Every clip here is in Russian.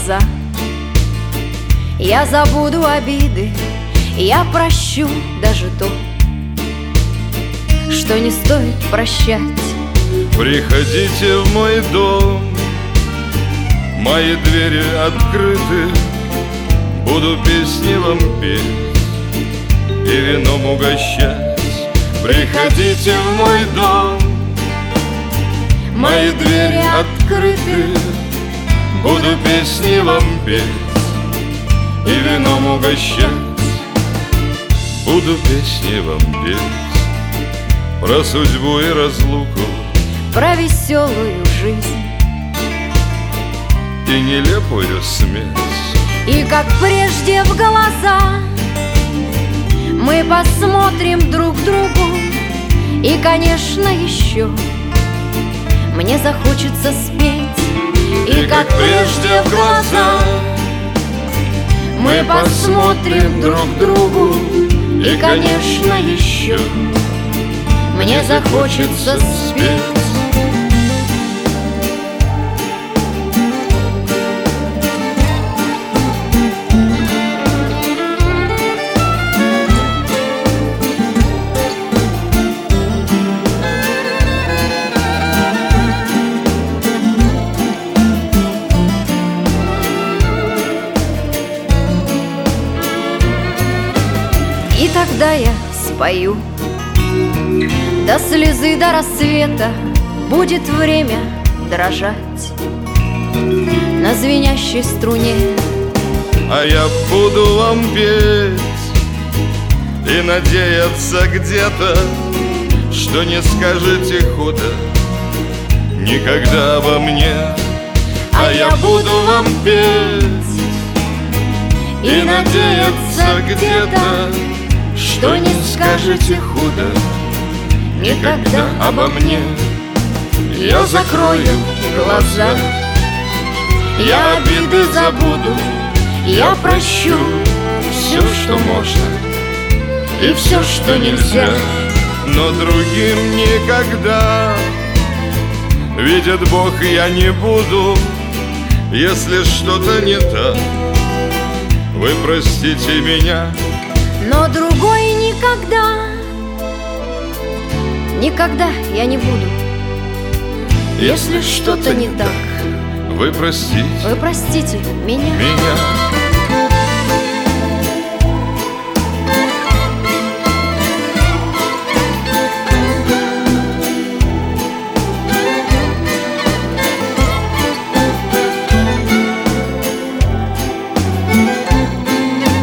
глаза. Я забуду обиды, я прощу даже то, что не стоит прощать. Приходите в мой дом, мои двери открыты, буду песни вам петь и вином угощать. Приходите в мой дом, мои двери открыты, буду песни вам петь и вином угощать. Буду песни вам петь про судьбу и разлуку, про веселую жизнь и нелепую смерть. И как прежде в глаза мы посмотрим друг другу. И, конечно, еще мне захочется спеть. И как прежде в глаза мы посмотрим друг другу. И, конечно, еще мне захочется спеть. И тогда я спою до слезы, до рассвета. Будет время дрожать на звенящей струне. А я буду вам петь и надеяться где-то, что не скажете худо никогда обо мне. А я буду вам петь и надеяться где-то, что не скажете худо никогда обо мне. Я закрою глаза, я обиды забуду, я прощу все, что можно, и все, что нельзя. Но другим никогда, видит Бог, я не буду. Если что-то не так, вы простите меня. Но другой никогда, никогда я не буду. Если что-то не так, вы простите меня.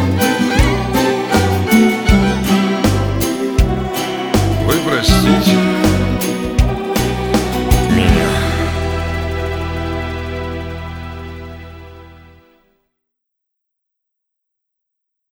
Вы простите.